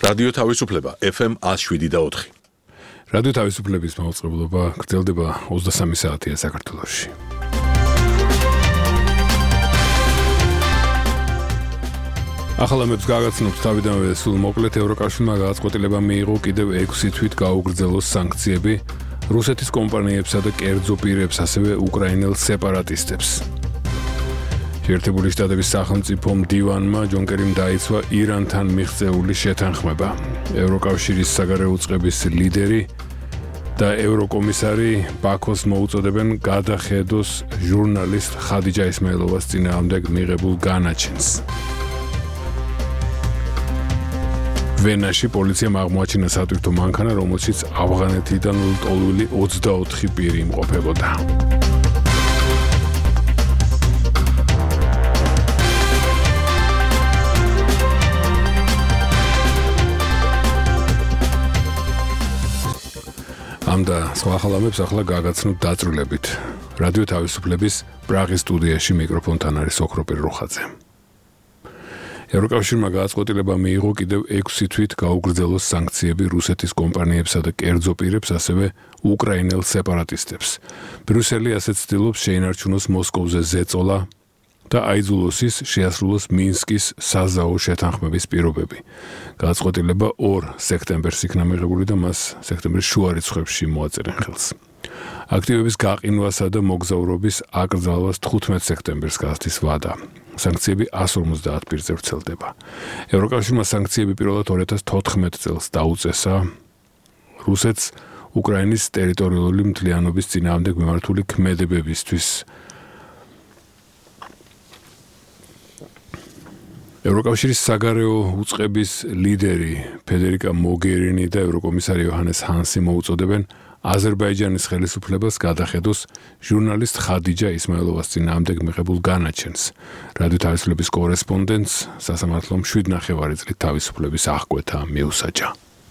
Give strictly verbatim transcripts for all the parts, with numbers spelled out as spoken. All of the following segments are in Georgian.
რადიო თავისუფლება ეფ ემ one oh seven და four. რადიო თავისუფლების მაუწყებლობა გრძელდება ოცდასამი საათია საქართველოში. ახალამებს გაგაცნობთ თავიდანვე სულ მოკლედ ევროკავშირმა გადაწყვეტილება მიიღო კიდევ ექვსი თვით გაუგრძელოს სანქციები რუსეთის კომპანიებსა და კერძო პირებს, ასევე უკრაინელ სეპარატისტებს. შეერთებული შტატების სახელმწიფო მდივანმა ჯონ კერიმ დაიცვა ირანთან მიღწეული შეთანხმება. ევროკავშირის საგარეო უწყების ლიდერი და ევროკომისარი ბაქოს მოუწოდებენ გადახედოს ჟურნალისტ ხადიჯა ისმაილოვას წინააღმდეგ მიღებულ განაჩენს. ვენაში პოლიციამ აღმოაჩინა სატვირთო მანქანა, რომელშიც ავღანეთიდან ლტოლვილი ოცდაოთხი პირი იმყოფებოდა. ამ და სხვა ახალამებს ახლა გაგაცნობთ დაწვრილებით. რადიო თავისუფლების პრაღის სტუდიაში მიკროფონთან არის ოქროპირ რუხაძე. ევროკავშირმა გადაწყვეტილება მიიღო კიდევ ექვსი თვით გაუგრძელოს სანქციები რუსეთის კომპანიებსა და კერძო პირებს, ასევე უკრაინელ სეპარატისტებს. ბრიუსელი ასეც ცდილობს შეინარჩუნოს მოსკოვზე ზეწოლა და აიძულოს ის შეასრულოს მინსკის საზაო შეთანხმების პირობები. გადაწყვეტილება ორ სექტემბერს იქნა მიღებული და მას სექტემბრის შუა რიცხვებში მოაწერენ ხელს. აქტივების გაყინვასა და მოგზაურობის აკრძალვას თხუთმეტ სექტემბერს გასცდის ვადა. სანქციები one fifty პირზე ვრცელდება. ევროკავშირმა სანქციები პირველად two thousand fourteen წელს დაუწესა რუსეთს უკრაინის ტერიტორიული მთლიანობის წინააღმდეგ მიმართული ქმედებებისთვის. ევროკავშირის საგარეო უწყების ლიდერი ფედერიკა მოგერინი და ევროკომისარი იოჰანეს ჰანსი მოუწოდებენ აზერბაიჯანის ხელისუფლებას გადახედოს ჟურნალისტ ხადიჯა ისმაილოვას წინააღმდეგ მიღებულ განაჩენს. რადიო თავისუფლების კორესპონდენტს სასამართლომ შვიდ ნახევარი წლით თავისუფლების აღკვეთა მიუსაჯა.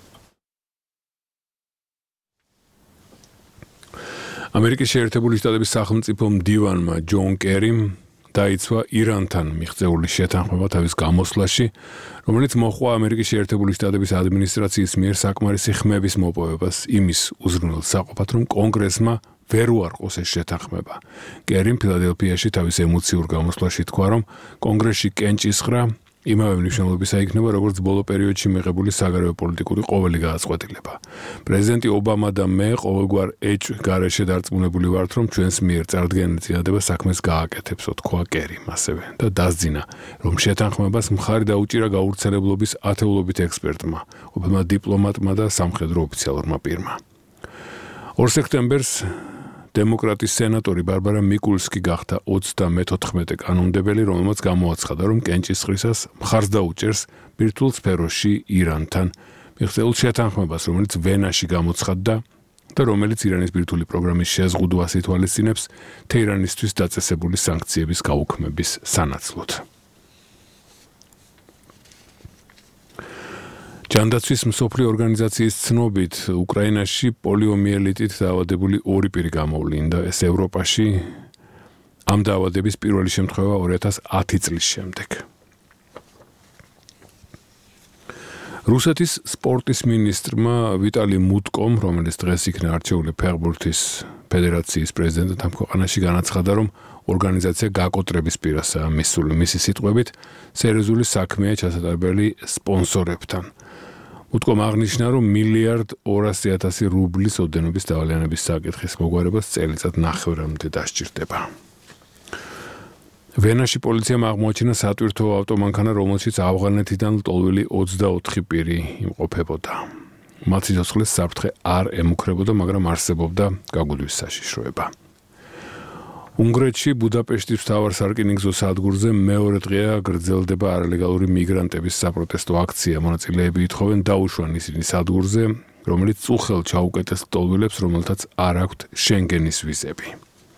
ამერიკის შეერთებული შტატების სახელმწიფო მდივანმა ჯონ კერიმ დაიცვა ირანთან მიღწეული შეთანხმება თავის გამოსვლაში, რომელიც მოჰყვა ამერიკის შეერთებული შტატების ადმინისტრაციის მიერ საკმარისი ხმების მოპოვებას იმის უზრუნველსაყოფად, რომ კონგრესმა ვერ უარყოს ეს შეთანხმება. კერიმ ფილადელფიაში თავის ემოციურ გამოსვლაში თქვა, რომ კონგრესში კენჭისყრა იმავე მნიშვნელობისა იქნება, როგორც ბოლო პერიოდში მიღებული საგარეო პოლიტიკური ყოველი გადაწყვეტილება. პრეზიდენტი ობამა და მე ყოველგვარ ეჭ გარეშე დარწმუნებული ვართ, რომ ჩვენს მიერ წარდგენილი წინადადება საქმეს გააკეთებსო, თქვა კერიმ ასევე და დასძინა, რომ შეთანხმებას მხარი დაუჭირა გაურცელებლობის ათეულობით ექსპერტმა, ყოფილმა დიპლომატმა და სამხედრო ოფიციალურმა პირმა. ორ სექტემბერს დემოკრატის სენატორი ბარბარა მიკულსკი გახდა ოცდამეთოთხმეტე კანონმდებელი, რომელმაც გამოაცხადა, რომ კენჭისყრისას მხარს დაუჭერს ბირთვულ სფეროში ირანთან მიღწეულ შეთანხმებას, რომელიც ვენაში გამოცხადდა და რომელიც ირანის ბირთვული პროგრამის შეზღუდვას ითვალისწინებს თეირანისთვის დაწესებული სანქციების გაუქმების სანაცვლოდ. ჯანდაცვის მსოფლიო ორგანიზაციის ცნობით, უკრაინაში პოლიომიელიტით დაავადებული ორი პირი გამოვლინდა, ეს ევროპაში ამ დაავადების პირველი შემთხვევა ორი ათას ათი წლის შემდეგ. რუსეთის სპორტის მინისტრმა ვიტალი მუტკომ, რომელიც დღეს იქნა არჩეული ფეხბურთის ფედერაციის პრეზიდენტად ამ ქვეყანაში, განაცხადა, რომ ორგანიზაცია გაკოტრების პირასაა მისული. მისი სიტყვებით, სერიოზული საქმეა ჩასატარებელი სპონსორებთან. მუტკომ აღნიშნა, რომ მილიარდ ორასი ათასი რუბლის ოდენობის დავალიანების საკითხის მოგვარებას წელიწად ნახევრამდე დასჭირდება. ვენაში პოლიციამ აღმოაჩინა სატვირთო ავტომანქანა, რომელშიც ავღანეთიდან ლტოლვილი ოცდაოთხი პირი იმყოფებოდა. მათ სიცოცხლეს საფრთხე არ ემუქრებოდა, მაგრამ არსებობდა გაგუდვის საშიშროება. უნგრეთში ბუდაპეშტის მთავარ სარკინიგზო სადგურზე მეორე დღეა გრძელდება არალეგალური მიგრანტების საპროტესტო აქცია. მონაწილეები ითხოვენ დაუშვან ისინი სადგურზე, რომელიც წუხელ ჩაუკეტეს ლტოლვილებს, რომელთაც არ აქვთ შენგენის ვიზები.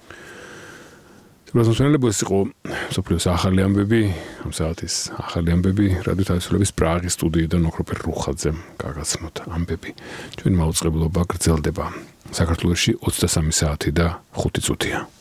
Rozumiem, ეს იყო სოფლიოს ახალი ამბები, ამ საათის ახალი ამბები, რადიო თავისუფლების პრაღის სტუდიიდან ოქროპირ რუხაძემ გაგაცნოთ ამბები. ჩვენი მაუწყებლობა გრძელდება საქართველოში ოცდასამი საათი და ხუთი წუთია.